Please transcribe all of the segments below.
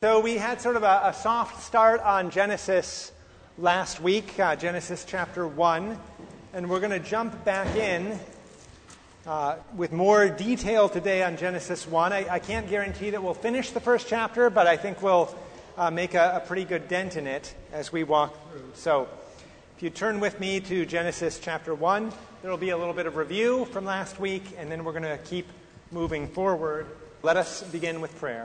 So we had sort of a soft start on Genesis last week, Genesis chapter 1, and we're going to jump back in with more detail today on Genesis 1. I can't guarantee that we'll finish the first chapter, but I think we'll make a pretty good dent in it as we walk through. So if you turn with me to Genesis chapter 1, there will be a little bit of review from last week, and then we're going to keep moving forward. Let us begin with prayer.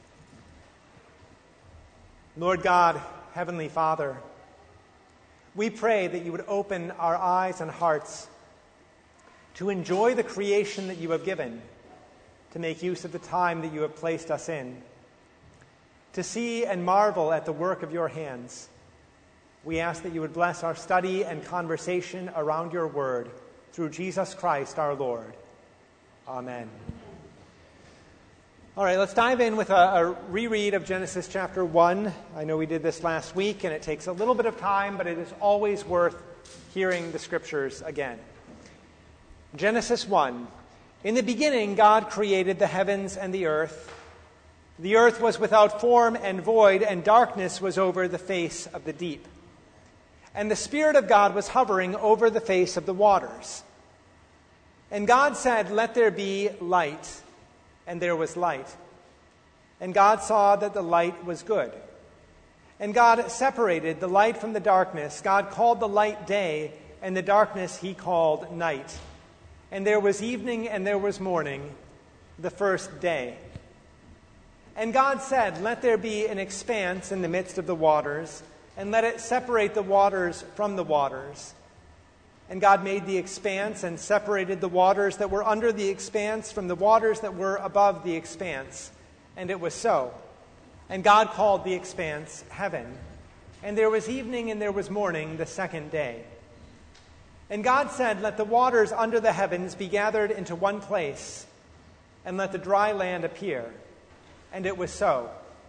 Lord God, Heavenly Father, we pray that you would open our eyes and hearts to enjoy the creation that you have given, to make use of the time that you have placed us in, to see and marvel at the work of your hands. We ask that you would bless our study and conversation around your word through Jesus Christ our Lord. Amen. All right, let's dive in with a reread of Genesis chapter 1. I know we did this last week, and it takes a little bit of time, but it is always worth hearing the scriptures again. Genesis 1. In the beginning, God created the heavens and the earth. The earth was without form and void, and darkness was over the face of the deep. And the Spirit of God was hovering over the face of the waters. And God said, "Let there be light." And there was light. And God saw that the light was good. And God separated the light from the darkness. God called the light day, and the darkness he called night. And there was evening and there was morning, the first day. And God said, "Let there be an expanse in the midst of the waters, and let it separate the waters from the waters." And God made the expanse and separated the waters that were under the expanse from the waters that were above the expanse. And it was so. And God called the expanse heaven. And there was evening and there was morning, the second day. And God said, "Let the waters under the heavens be gathered into one place, and let the dry land appear." And it was so.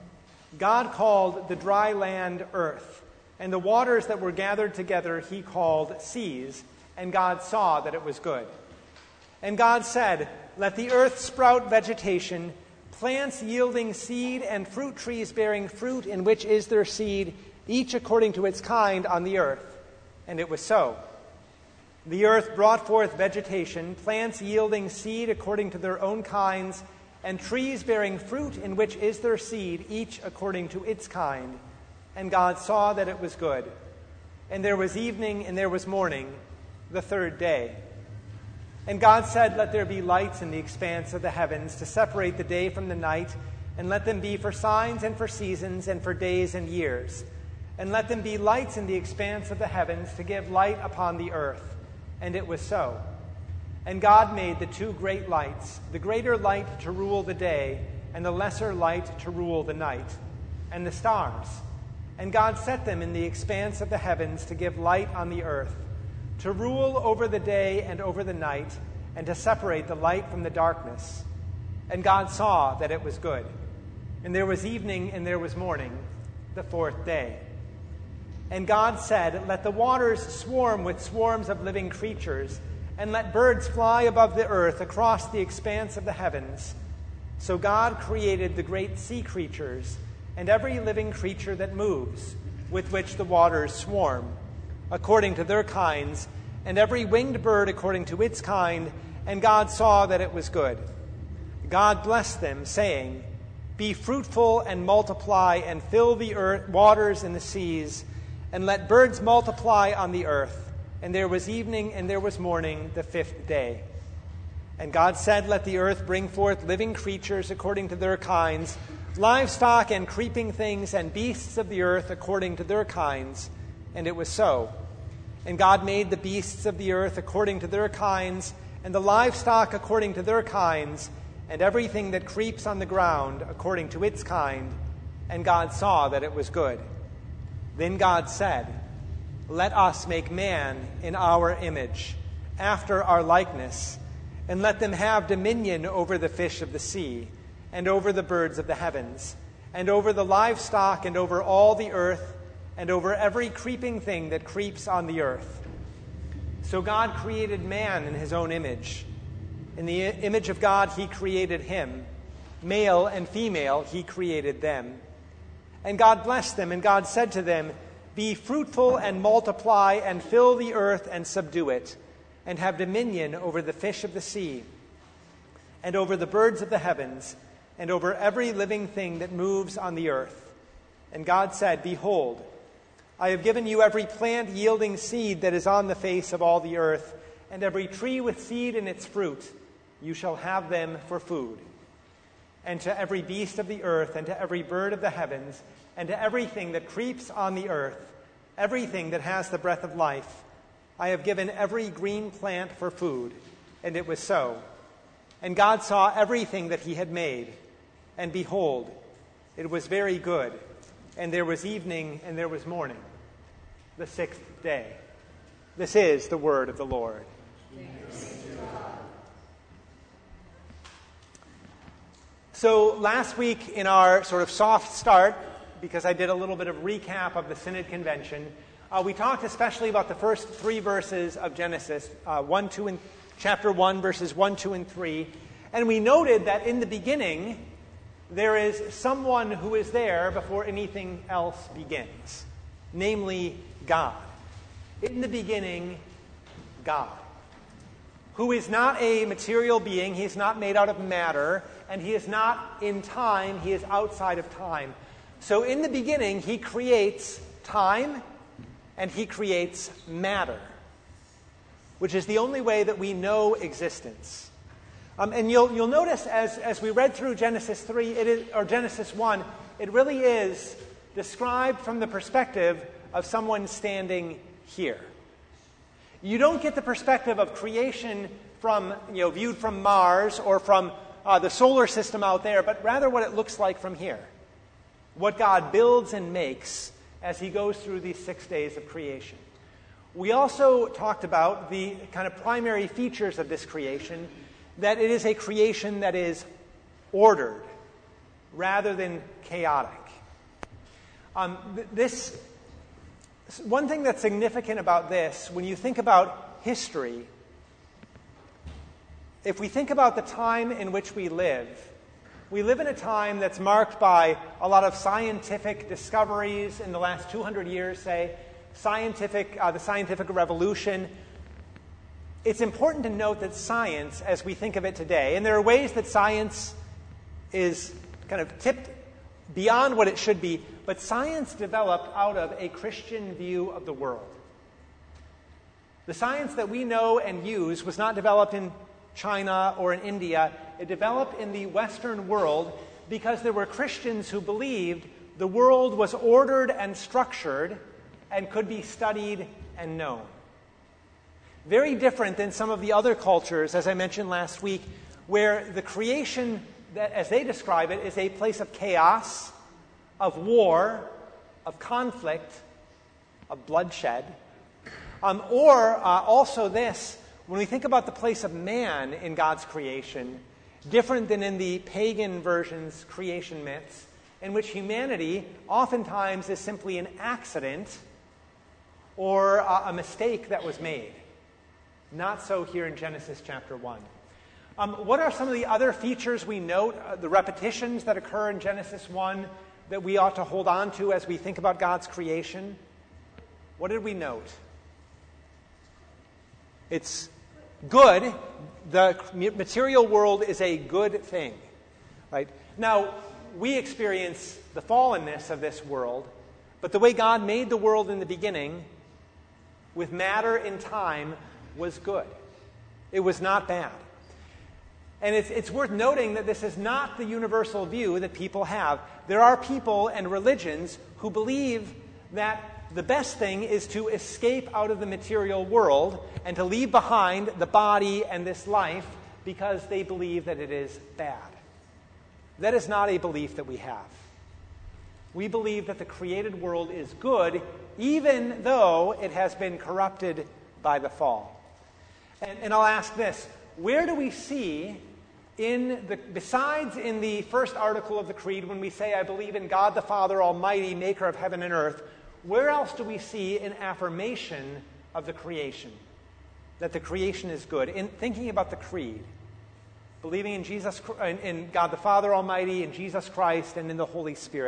God called the dry land earth, and the waters that were gathered together he called seas. And God saw that it was good. And God said, "Let the earth sprout vegetation, plants yielding seed, and fruit trees bearing fruit in which is their seed, each according to its kind on the earth." And it was so. The earth brought forth vegetation, plants yielding seed according to their own kinds, and trees bearing fruit in which is their seed, each according to its kind. And God saw that it was good. And there was evening and there was morning, the third day. And God said, "Let there be lights in the expanse of the heavens to separate the day from the night, and let them be for signs and for seasons and for days and years. And let them be lights in the expanse of the heavens to give light upon the earth." And it was so. And God made the two great lights, the greater light to rule the day, and the lesser light to rule the night, and the stars. And God set them in the expanse of the heavens to give light on the earth, to rule over the day and over the night, and to separate the light from the darkness. And God saw that it was good. And there was evening and there was morning, the fourth day. And God said, "Let the waters swarm with swarms of living creatures, and let birds fly above the earth across the expanse of the heavens." So God created the great sea creatures, and every living creature that moves, with which the waters swarm, according to their kinds, and every winged bird according to its kind, and God saw that it was good. God blessed them, saying, "Be fruitful and multiply, and fill the earth, waters and the seas, and let birds multiply on the earth." And there was evening and there was morning, the fifth day. And God said, "Let the earth bring forth living creatures according to their kinds, livestock and creeping things, and beasts of the earth according to their kinds." And it was so. And God made the beasts of the earth according to their kinds, and the livestock according to their kinds, and everything that creeps on the ground according to its kind. And God saw that it was good. Then God said, "Let us make man in our image, after our likeness, and let them have dominion over the fish of the sea, and over the birds of the heavens, and over the livestock, and over all the earth, and over every creeping thing that creeps on the earth." So God created man in his own image. In the image of God he created him. Male and female he created them. And God blessed them, and God said to them, "Be fruitful and multiply, and fill the earth and subdue it, and have dominion over the fish of the sea, and over the birds of the heavens, and over every living thing that moves on the earth." And God said, "Behold, I have given you every plant yielding seed that is on the face of all the earth, and every tree with seed in its fruit. You shall have them for food. And to every beast of the earth, and to every bird of the heavens, and to everything that creeps on the earth, everything that has the breath of life, I have given every green plant for food." And it was so. And God saw everything that he had made, and behold, it was very good. And there was evening, and there was morning, the sixth day. This is the word of the Lord. So last week, in our sort of soft start, because I did a little bit of recap of the Synod Convention, we talked especially about the first three verses of Genesis, chapter 1, verses 1, 2, and 3. And we noted that in the beginning, there is someone who is there before anything else begins, namely God. In the beginning, God, who is not a material being. He is not made out of matter, and he is not in time. He is outside of time. So in the beginning, he creates time, and he creates matter, which is the only way that we know existence. And you'll notice as we read through Genesis 3, or Genesis 1, it really is described from the perspective of someone standing here. You don't get the perspective of creation from, viewed from Mars or from the solar system out there, but rather what it looks like from here. What God builds and makes as he goes through these 6 days of creation. We also talked about the kind of primary features of this creation, that it is a creation that is ordered rather than chaotic. One thing that's significant about this, when you think about history, if we think about the time in which we live in a time that's marked by a lot of scientific discoveries in the last 200 years, say, the scientific revolution. It's important to note that science, as we think of it today, and there are ways that science is kind of tipped beyond what it should be, but science developed out of a Christian view of the world. The science that we know and use was not developed in China or in India. It developed in the Western world because there were Christians who believed the world was ordered and structured and could be studied and known. Very different than some of the other cultures, as I mentioned last week, where the creation, that, as they describe it, is a place of chaos, of war, of conflict, of bloodshed. Also this, when we think about the place of man in God's creation, different than in the pagan version's creation myths, in which humanity oftentimes is simply an accident or a mistake that was made. Not so here in Genesis chapter 1. What are some of the other features we note, the repetitions that occur in Genesis 1 that we ought to hold on to as we think about God's creation? What did we note? It's good. The material world is a good thing, right? Now, we experience the fallenness of this world, but the way God made the world in the beginning, with matter in time, was good. It was not bad. And it's worth noting that this is not the universal view that people have. There are people and religions who believe that the best thing is to escape out of the material world and to leave behind the body and this life because they believe that it is bad. That is not a belief that we have. We believe that the created world is good, even though it has been corrupted by the fall. And I'll ask this: where do we see, besides in the first article of the Creed, when we say, "I believe in God the Father Almighty, maker of heaven and earth," where else do we see an affirmation of the creation, that the creation is good? In thinking about the Creed, believing in God the Father Almighty, in Jesus Christ, and in the Holy Spirit,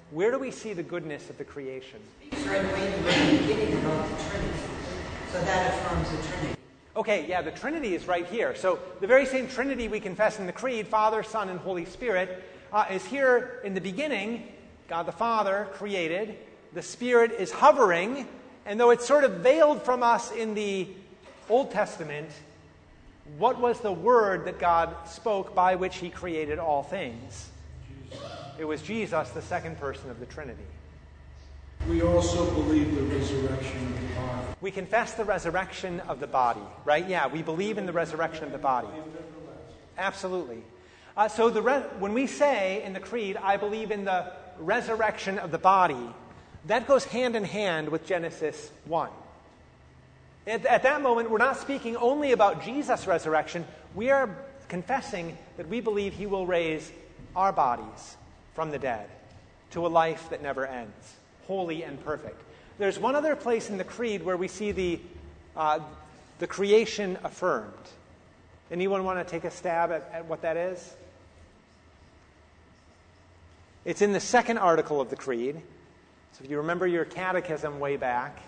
where do we see the goodness of the creation? It's right away in the beginning about the Trinity. So that affirms the Trinity. Okay, yeah, the Trinity is right here. So the very same Trinity we confess in the Creed, Father, Son, and Holy Spirit, is here in the beginning. God the Father created. The Spirit is hovering. And though it's sort of veiled from us in the Old Testament, what was the word that God spoke by which he created all things? It was Jesus, the second person of the Trinity. We also believe the resurrection of the body. We confess the resurrection of the body, right? Yeah, we believe in the resurrection of the body. Absolutely. So when we say in the Creed, I believe in the resurrection of the body, that goes hand in hand with Genesis 1. At that moment, we're not speaking only about Jesus' resurrection. We are confessing that we believe he will raise our bodies from the dead to a life that never ends, holy and perfect. There's one other place in the Creed where we see the creation affirmed. Anyone want to take a stab at what that is? It's in the second article of the Creed. So if you remember your catechism way back.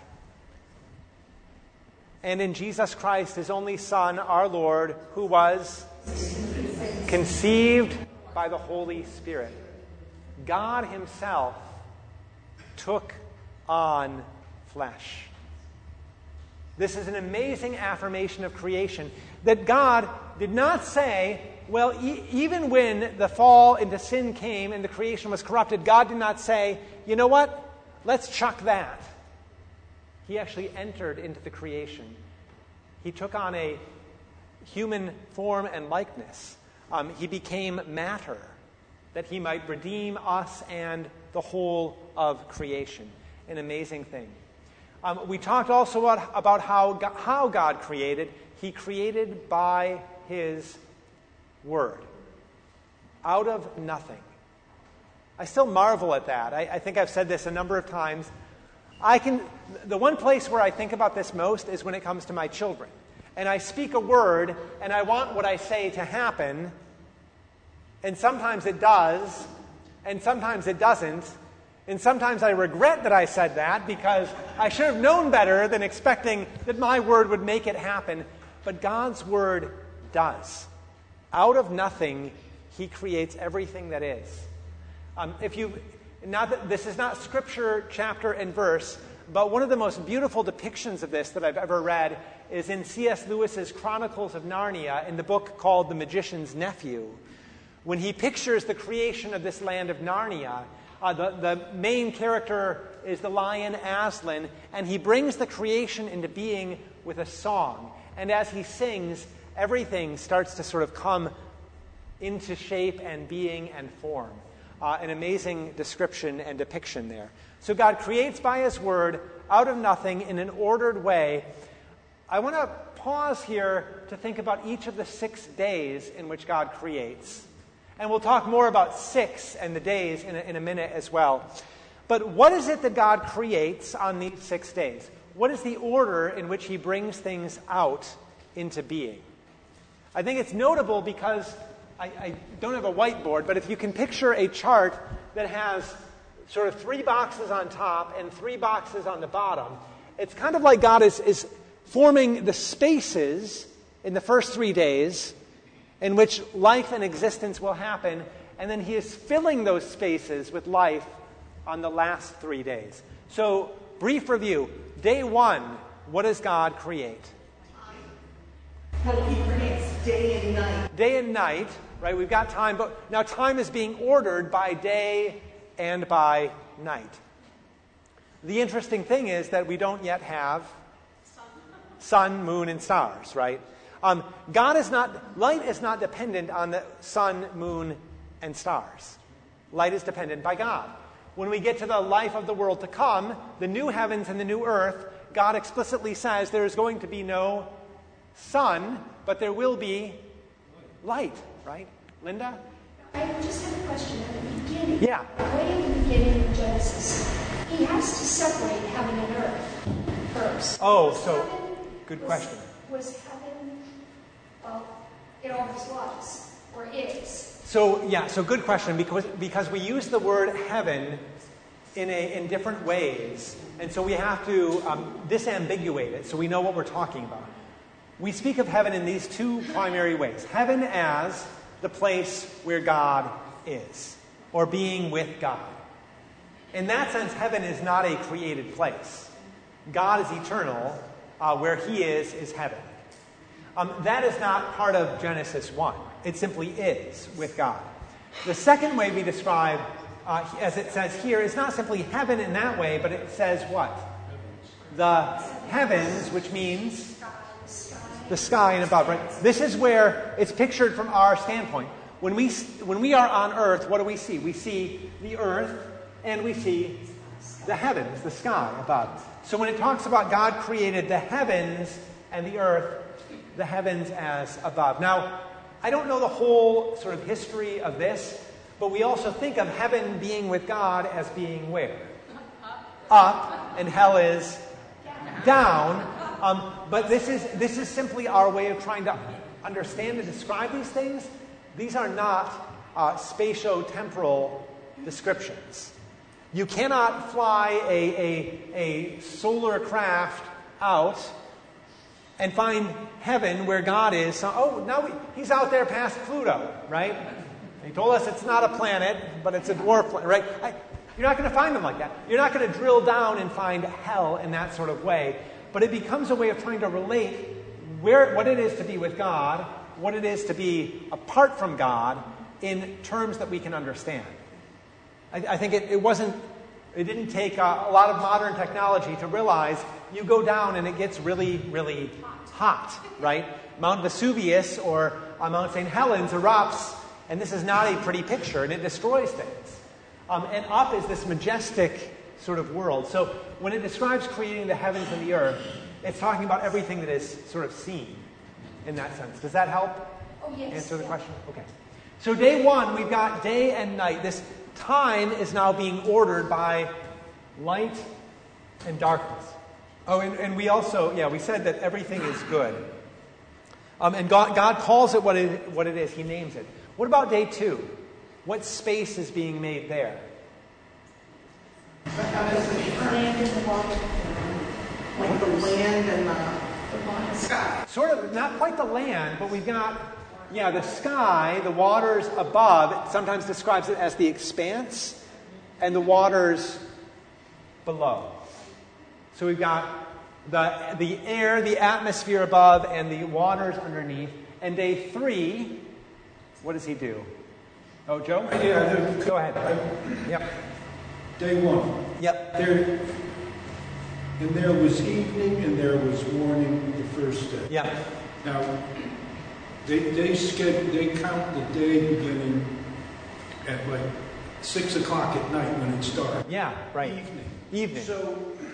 And in Jesus Christ, his only Son, our Lord, who was conceived by the Holy Spirit. God himself took on flesh. This is an amazing affirmation of creation, that God did not say, well, even when the fall into sin came and the creation was corrupted, God did not say, you know what, let's chuck that. He actually entered into the creation. He took on a human form and likeness. He became matter, that he might redeem us and the whole of creation. An amazing thing. We talked also about how God created. He created by his word. Out of nothing. I still marvel at that. I think I've said this a number of times. The one place where I think about this most is when it comes to my children. And I speak a word, and I want what I say to happen, and sometimes it does, and sometimes it doesn't, and sometimes I regret that I said that because I should have known better than expecting that my word would make it happen. But God's word does. Out of nothing, he creates everything that is. This is not scripture, chapter, and verse, but one of the most beautiful depictions of this that I've ever read is in C.S. Lewis's Chronicles of Narnia in the book called The Magician's Nephew. When he pictures the creation of this land of Narnia, the main character is the lion Aslan, and he brings the creation into being with a song. And as he sings, everything starts to sort of come into shape and being and form. An amazing description and depiction there. So God creates by his word out of nothing in an ordered way. I want to pause here to think about each of the 6 days in which God creates. And we'll talk more about 6 and the days in a minute as well. But what is it that God creates on these 6 days? What is the order in which he brings things out into being? I think it's notable because I don't have a whiteboard, but if you can picture a chart that has sort of 3 boxes on top and 3 boxes on the bottom, it's kind of like God is forming the spaces in the first 3 days in which life and existence will happen, and then he is filling those spaces with life on the last 3 days. So, brief review. Day 1, what does God create? Well, he creates day and night. Day and night, right? We've got time, but now time is being ordered by day and by night. The interesting thing is that we don't yet have sun, moon, and stars, right? Light is not dependent on the sun, moon, and stars. Light is dependent by God. When we get to the life of the world to come, the new heavens and the new earth, God explicitly says there is going to be no sun, but there will be light, right? Linda? I just have a question at the beginning. Yeah. Way in the beginning of Genesis, he has to separate heaven and earth first. Oh, so good question. Was heaven, it always was, or is? So good question, because we use the word heaven in different ways, and so we have to disambiguate it so we know what we're talking about. We speak of heaven in these two primary ways. Heaven as the place where God is, or being with God. In that sense, heaven is not a created place. God is eternal. Where he is heaven. That is not part of Genesis 1. It simply is with God. The second way we describe, as it says here, is not simply heaven in that way, but it says what? The heavens, which means the sky and above, right? This is where it's pictured from our standpoint. When we are on earth, what do we see? We see the earth and we see the heavens, the sky above. So when it talks about God created the heavens and the earth, the heavens as above. Now, I don't know the whole sort of history of this, but we also think of heaven being with God as being where? Up, and hell is down. But this is simply our way of trying to understand and describe these things. These are not spatio-temporal descriptions. You cannot fly a solar craft out and find heaven where God is. So, now he's out there past Pluto, right? He told us it's not a planet, but it's a dwarf planet, right? You're not going to find them like that. You're not going to drill down and find hell in that sort of way. But it becomes a way of trying to relate what it is to be with God, what it is to be apart from God, in terms that we can understand. I think it didn't take a lot of modern technology to realize you go down and it gets really, really hot, right? Mount Vesuvius or Mount St. Helens erupts, and this is not a pretty picture, and it destroys things. And up is this majestic sort of world. So when it describes creating the heavens and the earth, it's talking about everything that is sort of seen in that sense. Does that help answer the question? Okay. So day one, we've got day and night. This time is now being ordered by light and darkness. Oh, and we also, we said that everything is good. And God calls it what it is. He names it. What about day two? What space is being made there? Land and the water. Like the land and the sky. Sort of, not quite the land, but we've got, the sky, the waters above. It sometimes describes it as the expanse, and the waters below. So we've got the air, the atmosphere above, and the waters underneath. And day three, what does he do? Oh, Joe? Yeah, go ahead. Yep. Day one. Yep. There was evening and there was morning the first day. Yeah. Now, they count the day beginning at like 6 o'clock at night when it's dark. Yeah, right. Evening. So,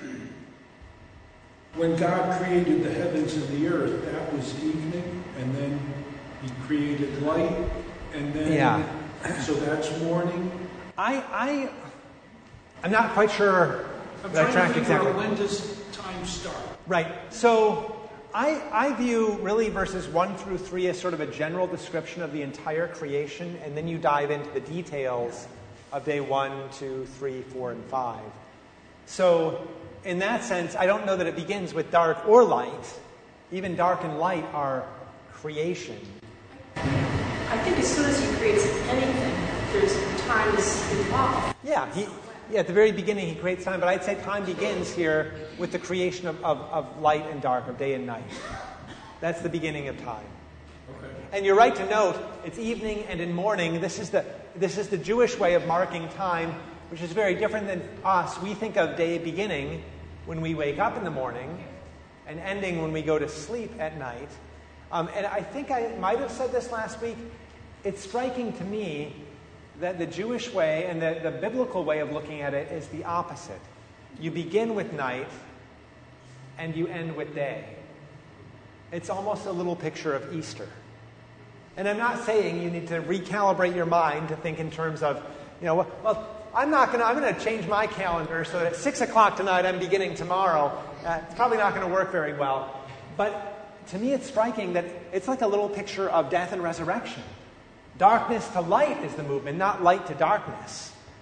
when God created the heavens and the earth, that was evening, and then he created light, and then, so that's morning. I'm not quite sure that I track exactly. When does time start? Right. So I view really verses 1 through 3 as sort of a general description of the entire creation, and then you dive into the details of day 1, 2, 3, 4, and 5. So in that sense, I don't know that it begins with dark or light. Even dark and light are creation. I think as soon as he creates anything, there's time is involved. Yeah, at the very beginning he creates time, but I'd say time begins here with the creation of light and dark, of day and night. That's the beginning of time. Okay. And you're right to note, it's evening and in morning. This is the Jewish way of marking time, which is very different than us. We think of day beginning when we wake up in the morning and ending when we go to sleep at night. And I think I might have said this last week. It's striking to me that the Jewish way and the biblical way of looking at it is the opposite. You begin with night and you end with day. It's almost a little picture of Easter. And I'm not saying you need to recalibrate your mind to think in terms of, I'm going to change my calendar so that at 6 o'clock tonight I'm beginning tomorrow. It's probably not going to work very well. But to me it's striking that it's like a little picture of death and resurrection. Darkness to light is the movement, not light to darkness.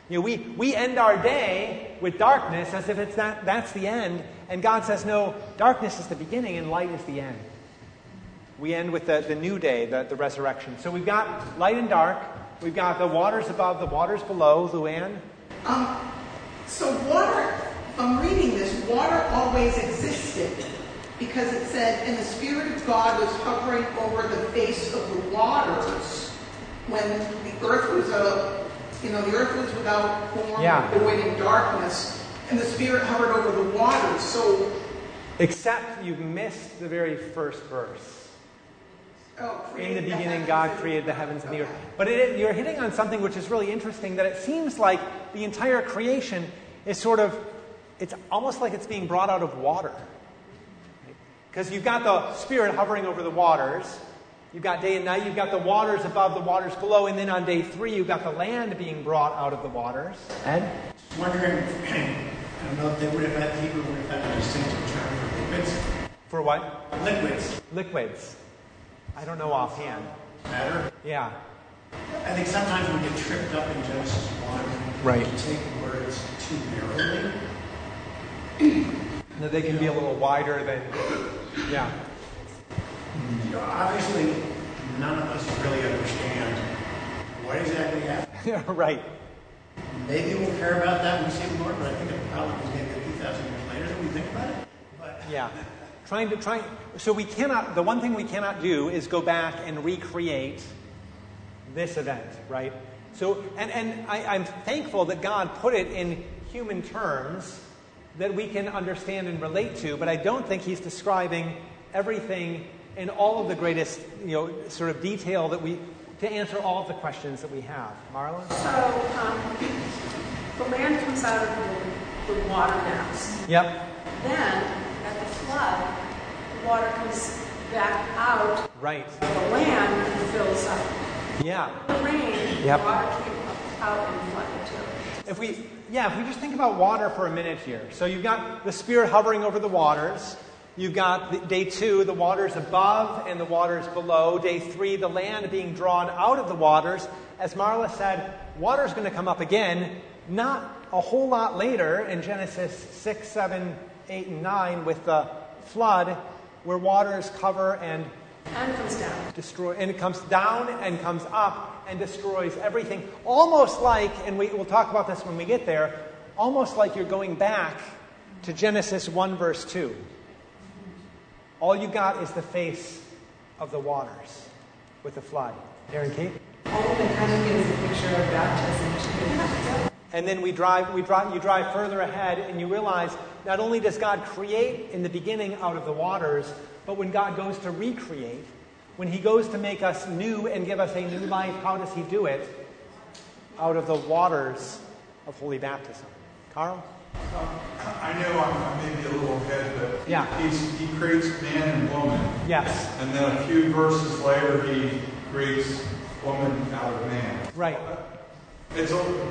We end our day with darkness as if that's the end, and God says, no, darkness is the beginning and light is the end. We end with the new day, the resurrection. So we've got light and dark. We've got the waters above, the waters below. Luann? So water, if I'm reading this, water always existed because it said, and the Spirit of God was hovering over the face of the waters when the earth was the earth was without form, void in darkness, and the Spirit hovered over the waters. So, except you've missed the very first verse. In the beginning, God created the heavens and the earth. But you're hitting on something which is really interesting, that it seems like the entire creation is it's almost like it's being brought out of water. Because you've got the Spirit hovering over the waters. You've got day and night. You've got the waters above, the waters below. And then on day 3, you've got the land being brought out of the waters. Ed? I'm wondering, I don't know if they would have had, Hebrew would have had a distinctive term for liquids. For what? Liquids. Liquids. I don't know offhand. Matter? Yeah. I think sometimes we get tripped up in Genesis 1. Right. To take words too narrowly. That they can be a little wider than... Yeah. Obviously, none of us really understand what exactly happened. Right. Maybe we'll care about that when we see the Lord, but I think it probably is going to be 2,000 years later than we think about it. But yeah. So we cannot, the one thing we cannot do is go back and recreate this event, right? So, and I'm thankful that God put it in human terms that we can understand and relate to, but I don't think he's describing everything in all of the greatest, sort of detail to answer all of the questions that we have. Marla? So, the land comes out of the water mass. Yep. Then, at the flood, the water comes back out. Right. The land and fills up. Yeah. The rain, Yep. the water came out and flooded too. If we just think about water for a minute here. So you've got the Spirit hovering over the waters. You've got day 2, the waters above and the waters below. Day 3, the land being drawn out of the waters. As Marla said, water's going to come up again, not a whole lot later in Genesis 6, 7, 8, and 9 with the flood, where waters cover and comes down. Destroy, and it comes down and comes up and destroys everything. Almost like, and we'll talk about this when we get there, almost like you're going back to Genesis 1 verse 2. All you got is the face of the waters with the flood. Aaron, Kate? It kind of gives a picture of baptism. And then you drive further ahead and you realize not only does God create in the beginning out of the waters, but when God goes to recreate, when he goes to make us new and give us a new life, how does he do it? Out of the waters of holy baptism. Carl? I know I may be a little ahead, but yeah. he creates man and woman. Yes. And then a few verses later, he creates woman out of man. Right. It's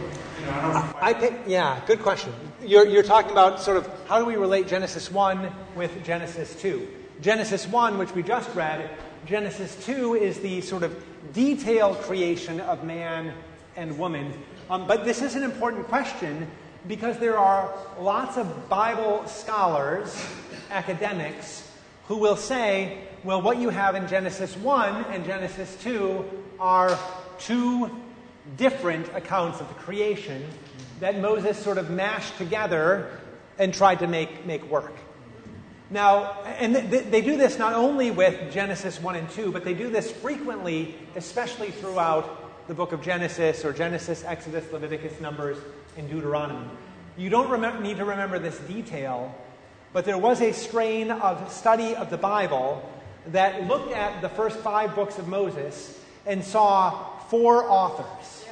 I don't. Good question. You're talking about sort of how do we relate Genesis 1 with Genesis 2? Genesis 1, which we just read, Genesis 2 is the sort of detailed creation of man and woman. But this is an important question because there are lots of Bible scholars, academics, who will say, well, what you have in Genesis 1 and Genesis 2 are two different accounts of the creation that Moses sort of mashed together and tried to make work. Now, and they do this not only with Genesis 1 and 2, but they do this frequently, especially throughout the book of Genesis or Genesis, Exodus, Leviticus, Numbers, and Deuteronomy. You don't need to remember this detail, but there was a strain of study of the Bible that looked at the first 5 books of Moses and saw 4 authors.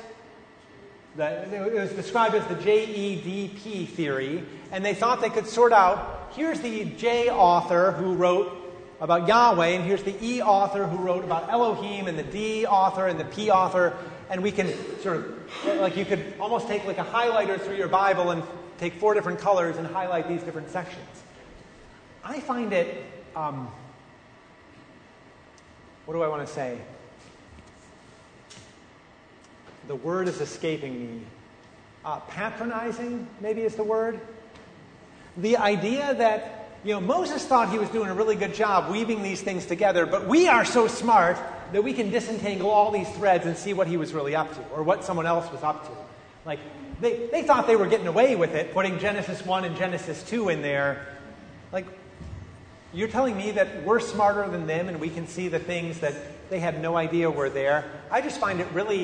It was described as the JEDP theory, and they thought they could sort out, here's the J author who wrote about Yahweh, and here's the E author who wrote about Elohim, and the D author and the P author, and we can sort of, like you could almost take like a highlighter through your Bible and take 4 different colors and highlight these different sections. I find it, what do I want to say? The word is escaping me. patronizing, maybe is the word. The idea that, Moses thought he was doing a really good job weaving these things together, but we are so smart that we can disentangle all these threads and see what he was really up to, or what someone else was up to. Like, they thought they were getting away with it, putting Genesis 1 and Genesis 2 in there. Like, you're telling me that we're smarter than them and we can see the things that they had no idea were there? I just find it really,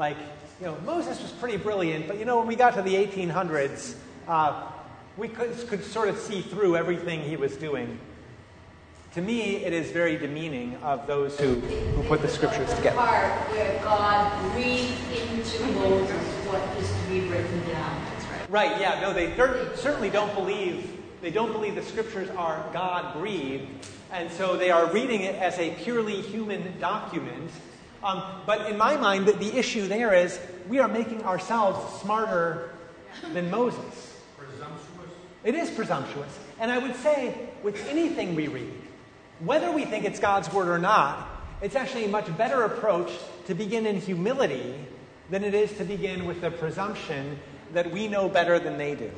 Moses was pretty brilliant, but when we got to the 1800s, we could sort of see through everything he was doing. To me, it is very demeaning of those who put the scriptures together. The part where God breathed into Moses what is to be written down. That's right. Right, yeah. No, they certainly don't believe the scriptures are God-breathed, and so they are reading it as a purely human document. But in my mind, the issue there is we are making ourselves smarter than Moses. Presumptuous? It is presumptuous. And I would say, with anything we read, whether we think it's God's word or not, it's actually a much better approach to begin in humility than it is to begin with the presumption that we know better than they do.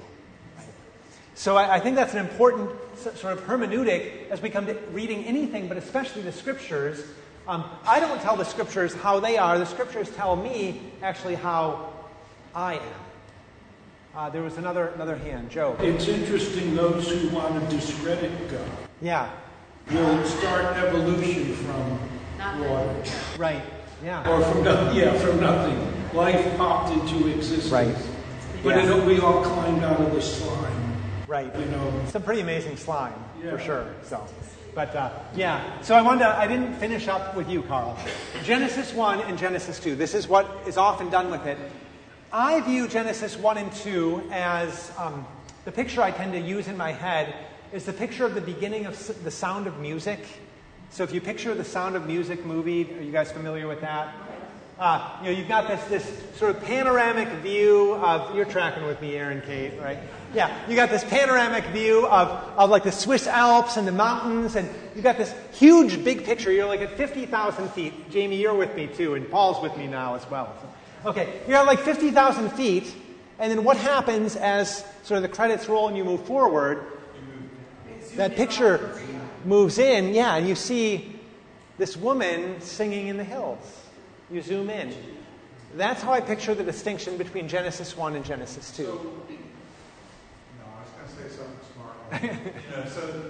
So I think that's an important sort of hermeneutic as we come to reading anything, but especially the scriptures. I don't tell the scriptures how they are. The scriptures tell me actually how I am. There was another hand, Joe. It's interesting those who want to discredit God. Yeah. Will start evolution from water. Right. Yeah. Or from nothing. Life popped into existence. Right. But we all climbed out of the slime. Right. Some pretty amazing slime, for sure. So, but So I didn't finish up with you, Carl. Genesis 1 and Genesis 2. This is what is often done with it. I view Genesis 1 and 2 as the picture I tend to use in my head is the picture of the beginning of The Sound of Music. So if you picture the Sound of Music movie, are you guys familiar with that? You've got this sort of panoramic view of, you're tracking with me, Aaron, Kate, right? Yeah, you got this panoramic view of like the Swiss Alps and the mountains, and you've got this huge big picture. You're like at 50,000 feet. Jamie, you're with me too, and Paul's with me now as well. So, okay, you're at like 50,000 feet, and then what happens as sort of the credits roll and you move forward? That picture moves in, and you see this woman singing in the hills. You zoom in. That's how I picture the distinction between Genesis 1 and Genesis 2. No, I was going to say something smart.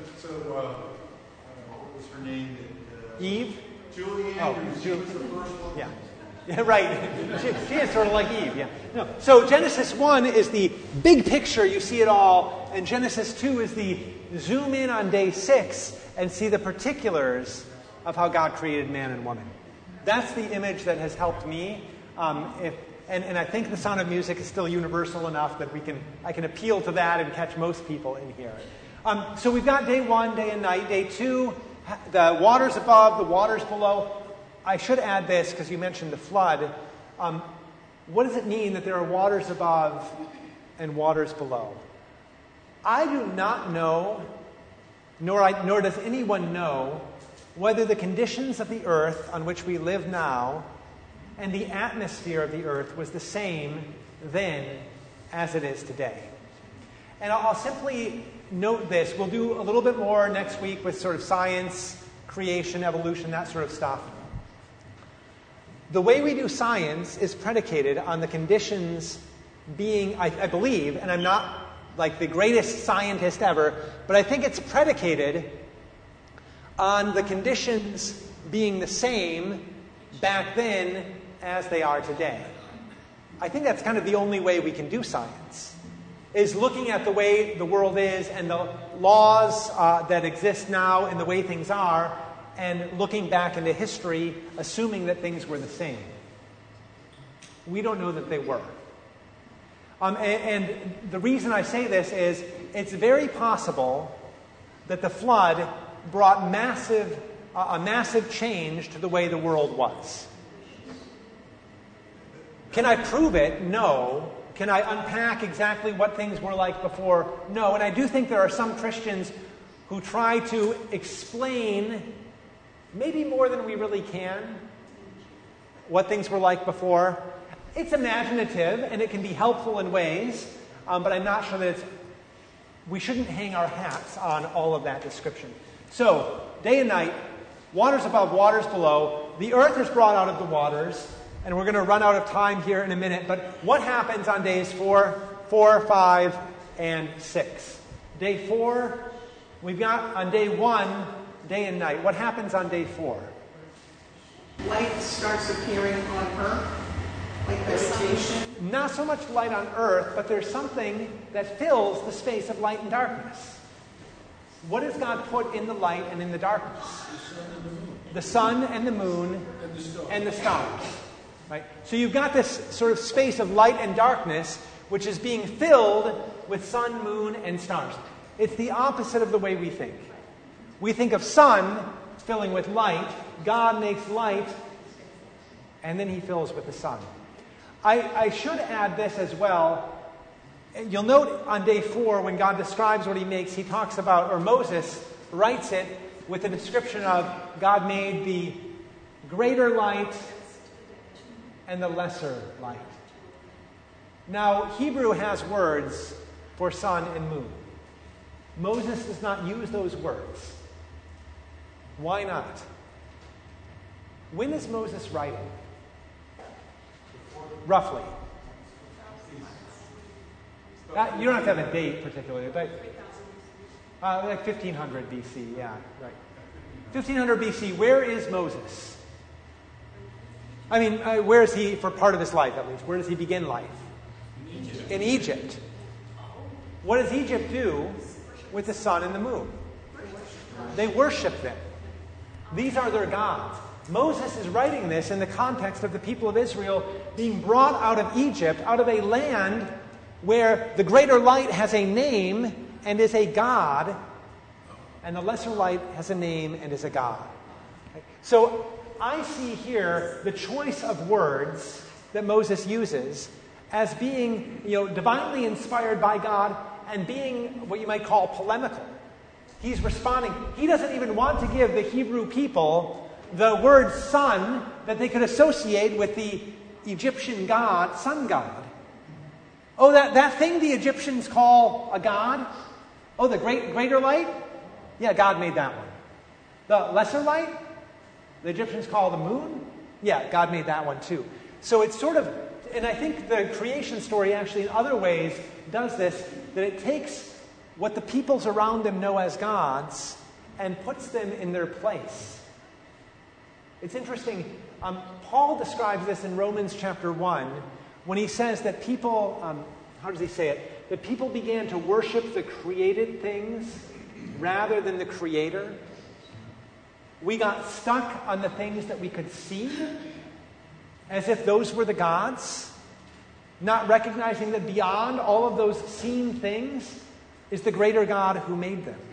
What was her name? Eve? Julie Andrews. She was the first one. Yeah, right. She is sort of like Eve, yeah. No. So Genesis 1 is the big picture, you see it all, and Genesis 2 is the zoom in on day 6 and see the particulars of how God created man and woman. That's the image that has helped me. And I think The Sound of Music is still universal enough that I can appeal to that and catch most people in here. So we've got day 1, day and night. Day 2, the waters above, the waters below. I should add this because you mentioned the flood. What does it mean that there are waters above and waters below? I do not know, nor does anyone know, whether the conditions of the earth on which we live now and the atmosphere of the earth was the same then as it is today. And I'll simply note this. We'll do a little bit more next week with sort of science, creation, evolution, that sort of stuff. The way we do science is predicated on the conditions being, I believe, and I'm not like the greatest scientist ever, but I think it's predicated on the conditions being the same back then as they are today. I think that's kind of the only way we can do science, is looking at the way the world is and the laws that exist now and the way things are, and looking back into history, assuming that things were the same. We don't know that they were. And the reason I say this is it's very possible that the flood brought a massive change to the way the world was. Can I prove it? No. Can I unpack exactly what things were like before? No. And I do think there are some Christians who try to explain, maybe more than we really can, what things were like before. It's imaginative, and it can be helpful in ways, but I'm not sure that we shouldn't hang our hats on all of that description. So, day and night, waters above, waters below. The earth is brought out of the waters, and we're going to run out of time here in a minute, but what happens on days 4, 5, and 6? Day 4, we've got on day 1, day and night. What happens on day 4? Light starts appearing on earth, like vegetation. Not so much light on earth, but there's something that fills the space of light and darkness. What does God put in the light and in the darkness? The sun and the moon and the stars. Right? So you've got this sort of space of light and darkness, which is being filled with sun, moon, and stars. It's the opposite of the way we think. We think of sun filling with light. God makes light, and then he fills with the sun. I should add this as well. You'll note on day 4, when God describes what he makes, he talks about, or Moses writes it with a description of God made the greater light and the lesser light. Now, Hebrew has words for sun and moon. Moses does not use those words. Why not? When is Moses writing? Roughly. You don't have to have a date particularly, but like 1500 BC, yeah, right. 1500 BC, where is Moses? I mean, where is he for part of his life, at least? Where does he begin life? In Egypt. What does Egypt do with the sun and the moon? They worship them. These are their gods. Moses is writing this in the context of the people of Israel being brought out of Egypt, out of a land where the greater light has a name and is a god, and the lesser light has a name and is a god. So I see here the choice of words that Moses uses as being, divinely inspired by God and being what you might call polemical. He's responding. He doesn't even want to give the Hebrew people the word sun that they could associate with the Egyptian god, sun god. Oh, that thing the Egyptians call a god? Oh, the greater light? Yeah, God made that one. The lesser light? The Egyptians call the moon? Yeah, God made that one too. So it's sort of, and I think the creation story actually in other ways does this, that it takes what the peoples around them know as gods and puts them in their place. It's interesting. Paul describes this in Romans chapter 1 when he says that people, how does he say it? That people began to worship the created things rather than the Creator. We got stuck on the things that we could see as if those were the gods, not recognizing that beyond all of those seen things is the greater God who made them.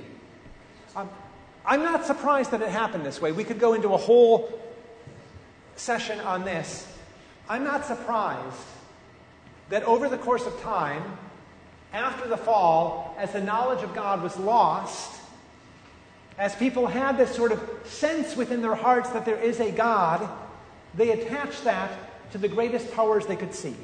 I'm not surprised that it happened this way. We could go into a whole session on this. I'm not surprised that over the course of time, after the fall, as the knowledge of God was lost, as people had this sort of sense within their hearts that there is a God, they attached that to the greatest powers they could see.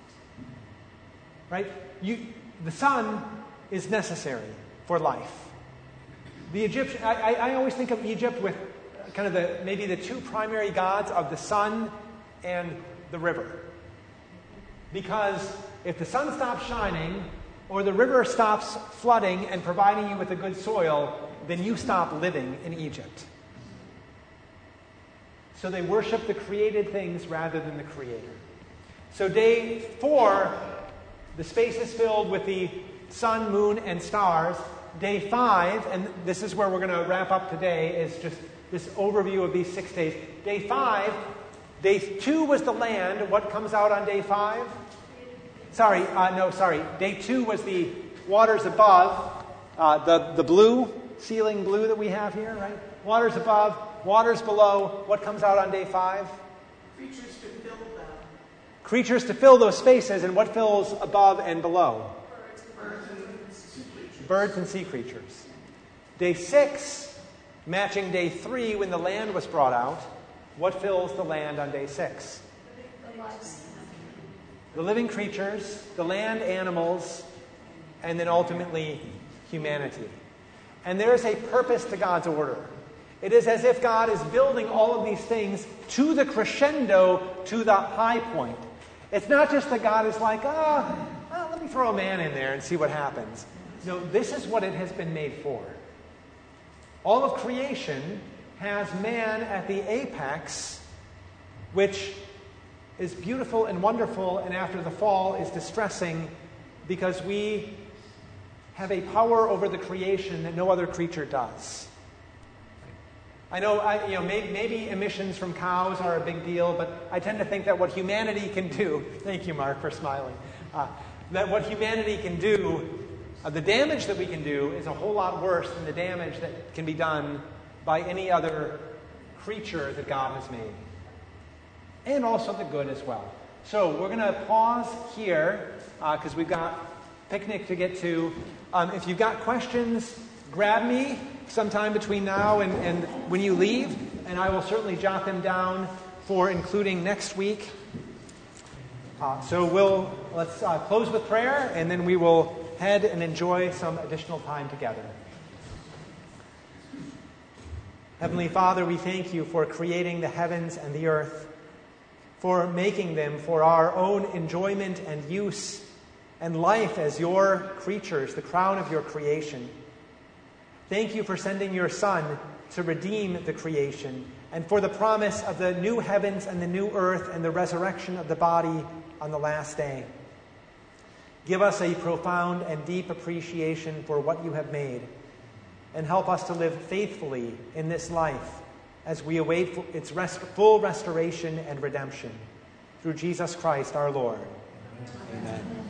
Right? The sun is necessary for life. The Egyptian, I always think of Egypt with kind of maybe the two primary gods of the sun and the river. Because if the sun stops shining, or the river stops flooding and providing you with a good soil, then you stop living in Egypt. So they worship the created things rather than the Creator. So day 4, the space is filled with the sun, moon, and stars. Day 5, and this is where we're going to wrap up today, is just this overview of these 6 days. Day 5, day 2 was the land. What comes out on day 5? Day 2 was the waters above, the blue, ceiling blue that we have here, right? Waters above, waters below. What comes out on day 5? Creatures to fill them. Creatures to fill those spaces, and what fills above and below? Birds and sea creatures. Day 6, matching day 3 when the land was brought out. What fills the land on day 6? the living creatures, the land animals, and then ultimately humanity. And there is a purpose to God's order. It is as if God is building all of these things to the crescendo, to the high point. It's not just that God is like, let me throw a man in there and see what happens. No, this is what it has been made for. All of creation has man at the apex, which is beautiful and wonderful, and after the fall is distressing because we have a power over the creation that no other creature does. I know, maybe emissions from cows are a big deal, but I tend to think that what humanity can do, thank you, Mark, for smiling, that what humanity can do, the damage that we can do is a whole lot worse than the damage that can be done by any other creature that God has made. And also the good as well. So we're going to pause here because we've got picnic to get to. If you've got questions, grab me sometime between now and when you leave, and I will certainly jot them down for including next week. So let's close with prayer, and then we will head and enjoy some additional time together. Heavenly Father, we thank you for creating the heavens and the earth, for making them for our own enjoyment and use and life as your creatures, the crown of your creation. Thank you for sending your Son to redeem the creation and for the promise of the new heavens and the new earth and the resurrection of the body on the last day. Give us a profound and deep appreciation for what you have made, and help us to live faithfully in this life as we await its full restoration and redemption. Through Jesus Christ our Lord. Amen.